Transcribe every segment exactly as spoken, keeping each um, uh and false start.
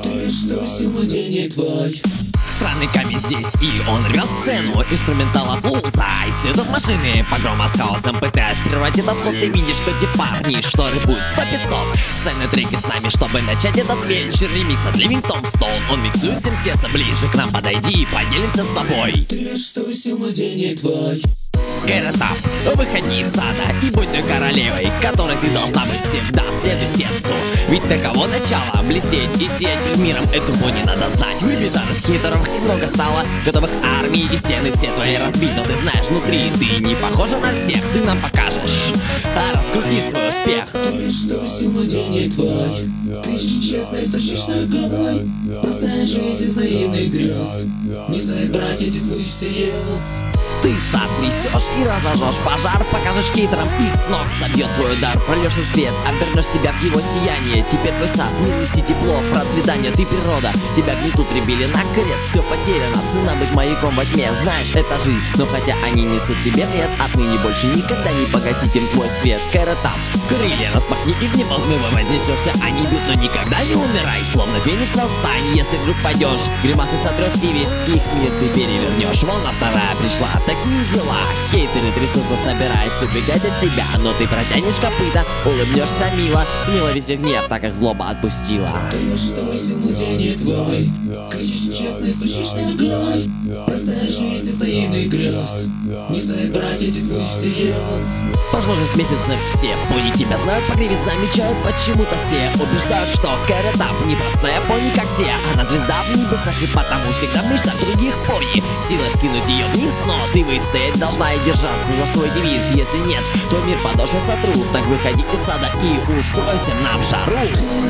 Ты что, сильный день не твой? Странный камень здесь, и он рвет сцену. Инструментал от луза, исследуют машины. Погрома с хаосом, пытаясь прервать этот ход. Ты видишь, что те парни, что рэпуют сто пятьсот. Сцены треки с нами, чтобы начать этот вечер. Ремикс от Livington Stone. Он миксует всем сердце, ближе к нам подойди, поделимся с тобой. Ты что, сильный день не твой? Кэротап, выходи из сада и будь той королевой, которой ты должна быть всегда. Следуй сердцу, ведь таково начало. Блестеть и сиять перед миром, эту боль не надо знать. Выбежали с хитеров и много стало готовых армий, и стены все твои разбиты. Но ты знаешь, внутри ты не похожа на всех. Ты нам покажешь, а раскрути свой успех. Ты что, сильный день не твой? Кричишь честно и стучишь ногой. Простая жизнь из наивных грез. Не стоит брать эти слухи всерьез. Ты сад несешь и разожжешь пожар. Покажешь хейтерам, их с ног собьет твой удар. Прольешь свет, обернешь себя в его сияние. Теперь твой сад, милости, тепло, процветание. Ты природа, тебя гнетут, прибили на крест. Все потеряно, цена быть маяком во тьме. Знаешь, это жизнь, но хотя они несут тебе вред, отныне больше никогда не погасить им твой свет. Кэротап, крылья распахни и в небо взмыва вознесешься. Они бьют, но никогда не умирай. Словно феникс восстань, если вдруг падешь. Гримасы сотрешь и весь их мир ты перевернешь. Волна вторая пришла, такие дела. Хейтеры трясутся, собираясь убегать от тебя. Но ты протянешь копыта, улыбнешься мило. Смело весь их гнев, так как злоба отпустила. Ты что, сильный день не твой? Кричишь честно и стучишь ногой. Простая жизнь из наивных грез. Не стоит брать эти слухи всерьез. Прошло шесть месяцев, все пони тебя знают, по гриве замечают. Почему-то все убеждают, что Кэротап непростая пони, как все. Она звезда в небесах, и потому всегда в мечтах других пони. Сила скинуть ее вниз, но ты выстоять должна и держаться за свой девиз. Если нет, то мир подошвы сотрут. Так выходи из сада и устройся нам жару.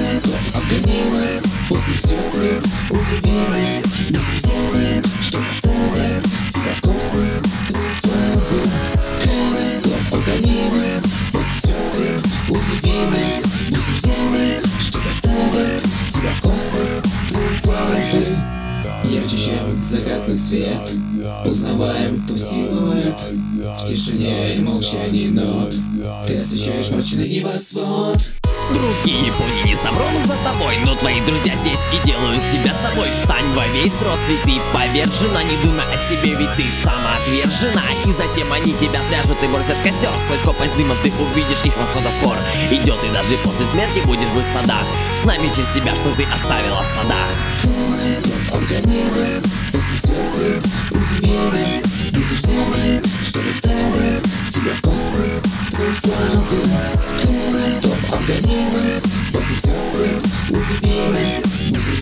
Обгони нас, после все свет, удиви нас. Мы с друзьями, что доставят тебя в космос, твою славу. Кэротап, обгони нас, после все свет, удиви нас. Мы с друзьями, что доставят тебя в космос, твою славу. Ярче, чем закатный свет, узнаваем твой силуэт. В тишине и молчании нот ты освещаешь мрачный небосвод. Другие пони не с добром за тобой, но твои друзья здесь и делают тебя собой. Встань во весь рост, ведь ты повержена. Не думай о себе, ведь ты самоотвержена. И затем они тебя свяжут и бросят в костер. Сквозь копоть дымом ты увидишь их восходов хор. Идет и даже после смерти будет в их садах. С нами через тебя, что ты оставила в садах. Обгони нас, после сердца, удиви нас. Мы с друзьями, что доставят тебя в космос, твою славу. Кэротап, обгони нас, после сердца, удиви нас. Мы с